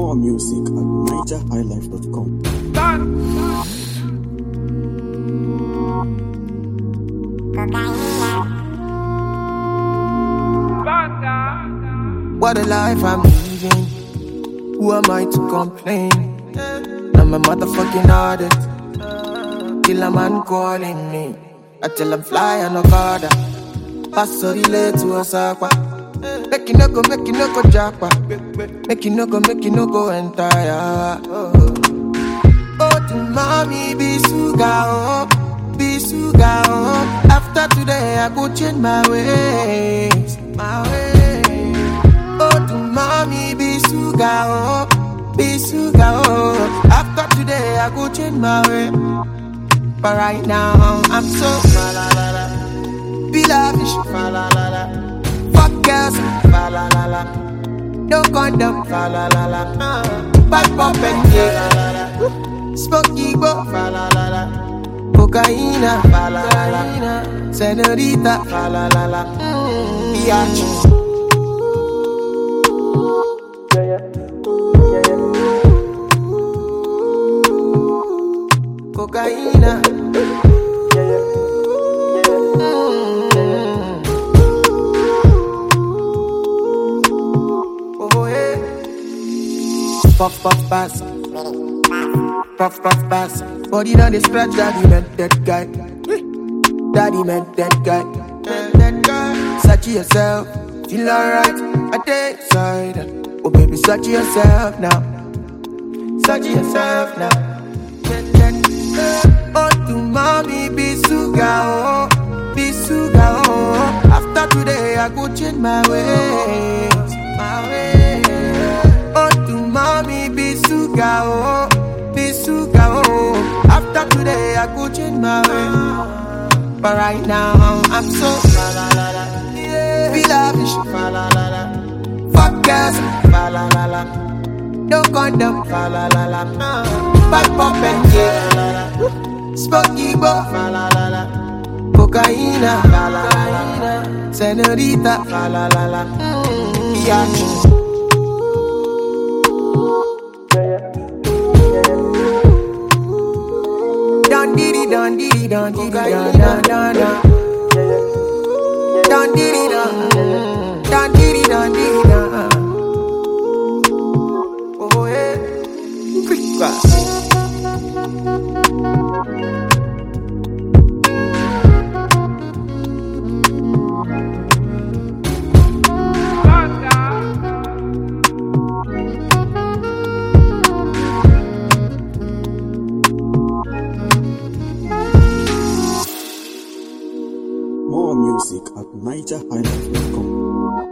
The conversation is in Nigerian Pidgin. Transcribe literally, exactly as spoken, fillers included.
More music at niger high life dot com. What a life I'm living. Who am I to complain? I'm a motherfucking artist. Till a man calling me. I tell him fly and no border. Pass so relate to Osaka. Make you no go, make you no go japa. Make you no go, make you no go entire. Oh, oh to mommy be sugar, oh, be sugar, oh. After today I go change my ways, my ways. Oh to mommy be sugar, oh, be sugar, oh. After today I go change my way. But right now I'm so fa la la la. Be lavish, fa la la la. Fuck girls, fa la la la. No condom, fa la la la. Bad pop and yeah, smoky go, fa la la la. Cocaine, fa la la la. Senorita, fa la la la. Biatch. Yeah yeah, yeah yeah. Cocaine, yeah yeah. Puff, puff, pass. Puff, puff, pass. Body now they scratch. Daddy met that guy. Daddy met that guy. That guy. Search yourself. Feel alright. I take side. Oh baby, search yourself now. Search yourself now. Oh to mommy be sugar, oh, be sugar, oh. After today I go change my ways, my ways. Oh to mommy be sugar, oh, be sugar, oh. After today I go change my way. But right now I'm so fa la la la. Be lavish, fa la la la. Fuck girls, fa la la la. No condom, fa la la la. Bad pop and yeah, smoky bo, fa la la la. Cocaine, fa la la la. Senorita, fa la la la. Biatch. Don diddy, don diddy, don diddy, don don don don. Don diddy, don, don diddy, don diddy, don. Oh yeah, quick class. More music at niger high life dot com.